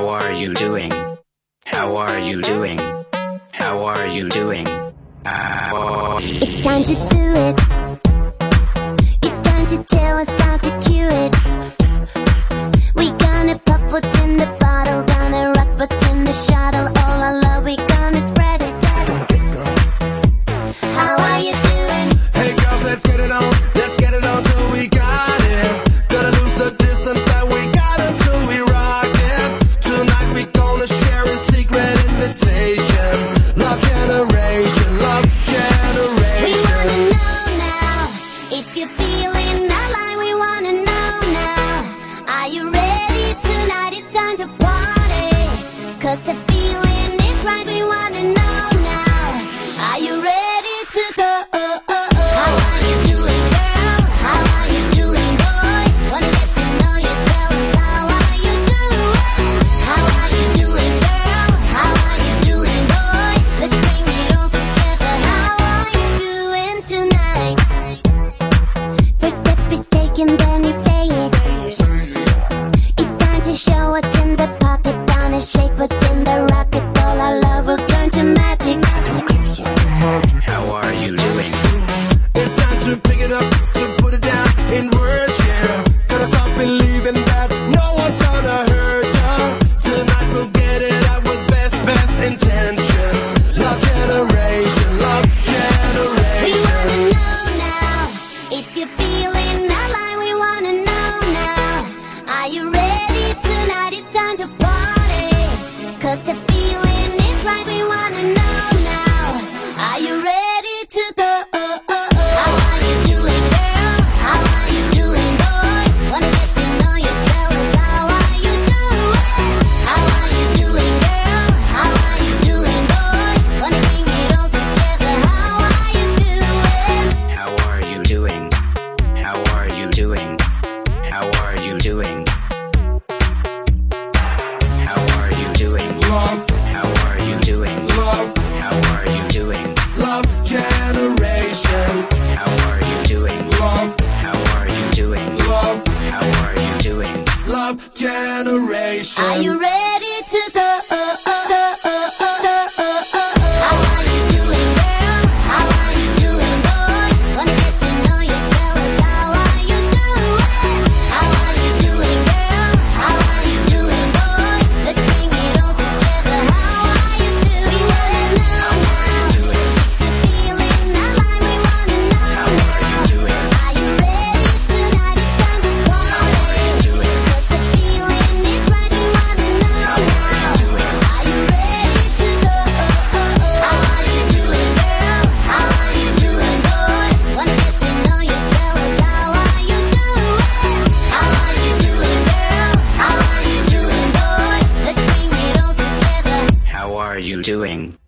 How are you doing? How are you doing? How are you doing? It's time to do it. It's time to tell us how to cue it. We gonna pop what's in the bottle, gonna rock what's in the shuttle. All our love, we gonna spread it. How are you doing? Hey girls, let's get it on. Let's get it on till we got it. Gotta lose the distance that we got until we rock it. Tonight we gonna share a secret invitation. Love generation, love generation. We wanna know now if you're feeling alive. We wanna know now. Are you ready? Tonight it's time to party. 'Cause the feeling is right. We wanna know now. Are you ready to go? How are you doing, girl? How are you doing, boy? Wanna get to know you. Tell us how are you doing? How are you doing, girl? How are you doing, boy? Let's bring it all together. How are you doing tonight? First step is taken, then you say it. It's time to show what's in the pocket. Gonna shake what's in the rocket. All our love will turn to magic. How are you doing? It's time to pick it up, to put it down in words, yeah. Gotta stop believing that no one's gonna hurt ya. Tonight we'll get it out with best intentions. Love generation, love generation. We wanna know now if you're feeling alive. We wanna know now. Are you ready? Tonight it's time to party. 'Cause the feeling is right. We wanna know now. Are you ready to go? How are you doing, girl? How are you doing, boy? Wanna get to know you. Tell us how are you doing? How are you doing, girl? How are you doing, boy? Wanna bring it all together. How are you doing? How are you doing? How are you doing? How are you doing? How are you doing? Love, How are you doing? love, How are you doing? love generation. How are you doing? Love, How are you doing? love, How are you doing? love generation. Are you ready to go? How are you doing, girl? How are you doing, boy? Wanna get to know you. Tell us how are you doing? How are you doing, girl? How are you doing, boy? Let's bring it all together. How are you doing? We wanna know now. If you're feeling alive, we wanna know now. Are you ready? Tonight it's time to party. 'Cause the feeling is right. We wanna know now. Are you ready to go? How are you doing, girl? How are you doing, boy? Wanna get to know you. Tell us how are you doing? How are you doing, girl? How are you doing, boy? Let's bring it all together. How are you doing?